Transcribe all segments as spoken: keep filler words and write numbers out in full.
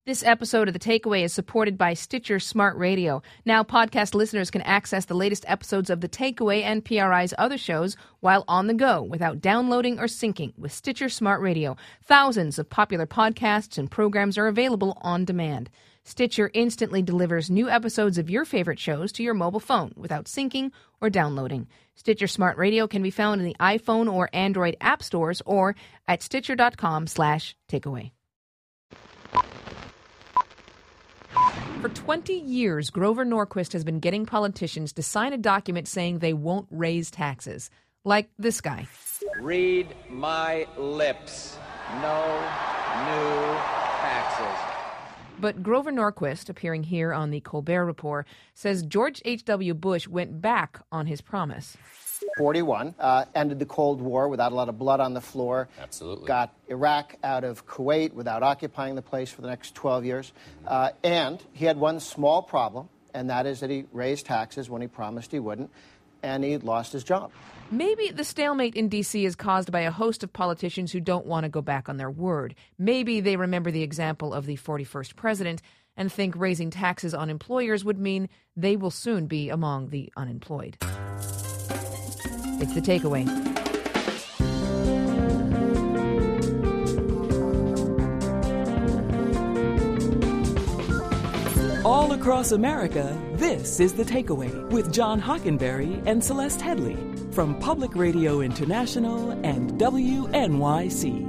This episode of The Takeaway is supported by Stitcher Smart Radio. Now podcast listeners can access the latest episodes of The Takeaway and P R I's other shows while on the go without downloading or syncing with Stitcher Smart Radio. Thousands of popular podcasts and programs are available on demand. Stitcher instantly delivers new episodes of your favorite shows to your mobile phone without syncing or downloading. Stitcher Smart Radio can be found in the iPhone or Android app stores or at stitcher.com slash takeaway. For twenty years, Grover Norquist has been getting politicians to sign a document saying they won't raise taxes. Like this guy. Read my lips. No new taxes. But Grover Norquist, appearing here on the Colbert Report, says George H W. Bush went back on his promise. forty-one, uh, ended the Cold War without a lot of blood on the floor. Absolutely. Got Iraq out of Kuwait without occupying the place for the next twelve years. Uh, and he had one small problem, and that is that he raised taxes when he promised he wouldn't, and he lost his job. Maybe the stalemate in D C is caused by a host of politicians who don't want to go back on their word. Maybe they remember the example of the forty-first president and think raising taxes on employers would mean they will soon be among the unemployed. It's The Takeaway. All across America, this is The Takeaway with John Hockenberry and Celeste Headley from Public Radio International and W N Y C.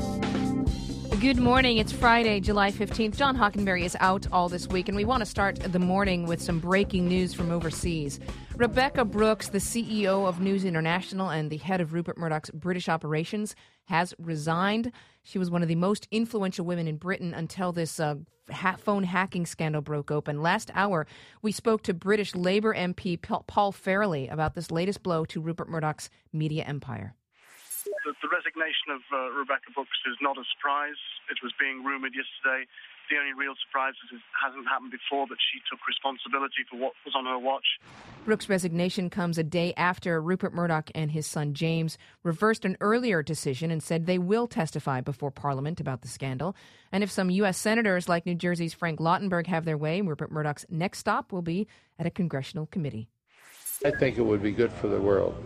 Good morning. It's Friday, July fifteenth. John Hockenberry is out all this week, and we want to start the morning with some breaking news from overseas. Rebekah Brooks, the C E O of News International and the head of Rupert Murdoch's British operations, has resigned. She was one of the most influential women in Britain until this uh, ha- phone hacking scandal broke open. Last hour, we spoke to British Labour M P Paul Farrelly about this latest blow to Rupert Murdoch's media empire. The, the resignation of uh, Rebekah Brooks is not a surprise. It was being rumoured yesterday. The only real surprise is it hasn't happened before that she took responsibility for what was on her watch. Brooks' resignation comes a day after Rupert Murdoch and his son James reversed an earlier decision and said they will testify before Parliament about the scandal. And if some U S senators like New Jersey's Frank Lautenberg have their way, Rupert Murdoch's next stop will be at a congressional committee. I think it would be good for the world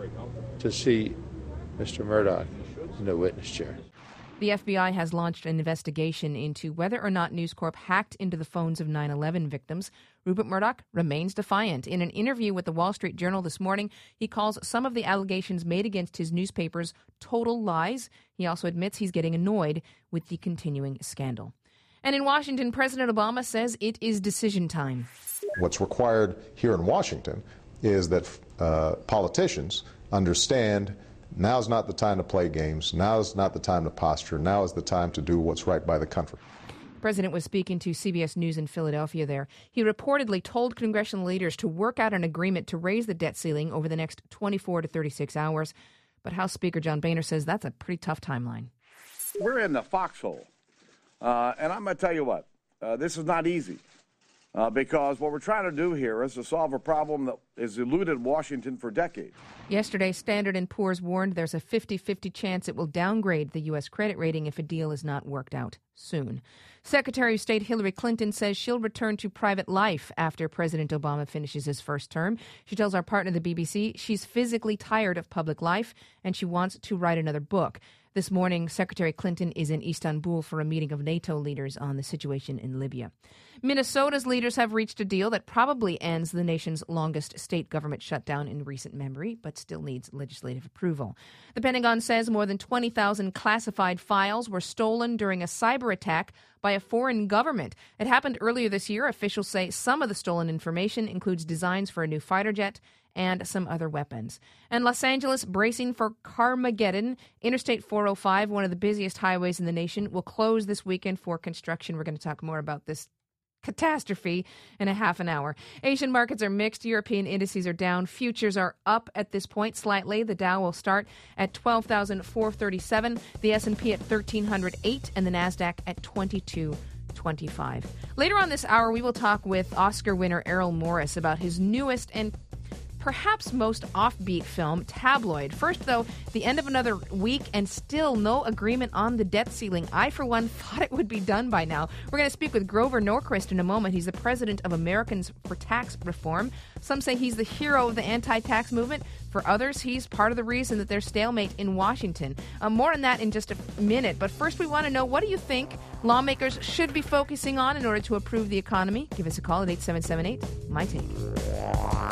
to see Mister Murdoch in the witness chair. The F B I has launched an investigation into whether or not News Corp hacked into the phones of nine eleven victims. Rupert Murdoch remains defiant. In an interview with the Wall Street Journal this morning, he calls some of the allegations made against his newspapers total lies. He also admits he's getting annoyed with the continuing scandal. And in Washington, President Obama says it is decision time. What's required here in Washington is that uh, politicians understand now's not the time to play games. Now's not the time to posture. Now is the time to do what's right by the country. The president was speaking to C B S News in Philadelphia there. He reportedly told congressional leaders to work out an agreement to raise the debt ceiling over the next twenty-four to thirty-six hours. But House Speaker John Boehner says that's a pretty tough timeline. We're in the foxhole. Uh, and I'm going to tell you what, uh, this is not easy. Uh, because what we're trying to do here is to solve a problem that has eluded Washington for decades. Yesterday, Standard and Poor's warned there's a fifty-fifty chance it will downgrade the U S credit rating if a deal is not worked out soon. Secretary of State Hillary Clinton says she'll return to private life after President Obama finishes his first term. She tells our partner, the B B C, she's physically tired of public life and she wants to write another book. This morning, Secretary Clinton is in Istanbul for a meeting of NATO leaders on the situation in Libya. Minnesota's leaders have reached a deal that probably ends the nation's longest state government shutdown in recent memory, but still needs legislative approval. The Pentagon says more than twenty thousand classified files were stolen during a cyber attack by a foreign government. It happened earlier this year. Officials say some of the stolen information includes designs for a new fighter jet and some other weapons. And Los Angeles bracing for Carmageddon. Interstate four oh five, one of the busiest highways in the nation, will close this weekend for construction. We're going to talk more about this catastrophe in a half an hour. Asian markets are mixed. European indices are down. Futures are up at this point slightly. The Dow will start at twelve thousand four hundred thirty-seven, the S and P at thirteen hundred eight, and the NASDAQ at twenty-two twenty-five. Later on this hour, we will talk with Oscar winner Errol Morris about his newest and perhaps most offbeat film, Tabloid. First, though, the end of another week and still no agreement on the debt ceiling. I, for one, thought it would be done by now. We're going to speak with Grover Norquist in a moment. He's the president of Americans for Tax Reform. Some say he's the hero of the anti-tax movement. For others, he's part of the reason that there's stalemate in Washington. Uh, more on that in just a minute. But first, we want to know, what do you think lawmakers should be focusing on in order to improve the economy? Give us a call at eight seven seven eight, M Y T A K E.